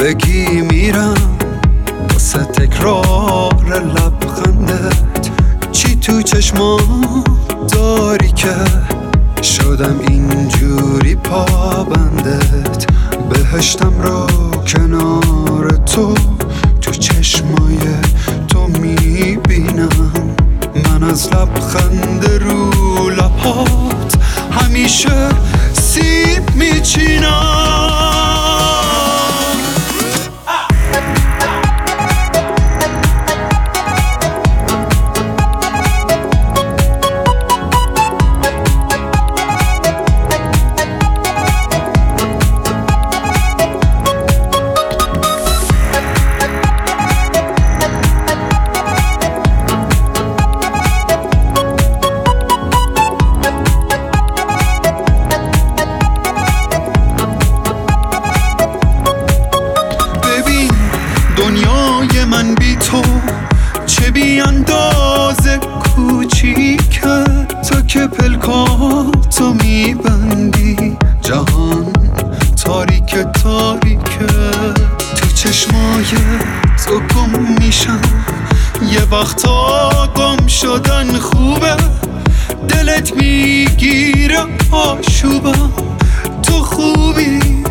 بگی میرم واسه تکرار لبخندت. چی تو چشمام داری که شدم اینجوری پابندت؟ بهشتم رو کنار تو چشمای تو میبینم. من از لبخند رو لبات همیشه سیب میچینم. دنیای من بی تو چه بی اندازه کوچیکه. تو که پلکاتو میبندی جهان تاریکه تاریکه. تو چشمای تو گم میشم، یه وقتا گم شدن خوبه. دلت میگیره آشوبم، تو خوبی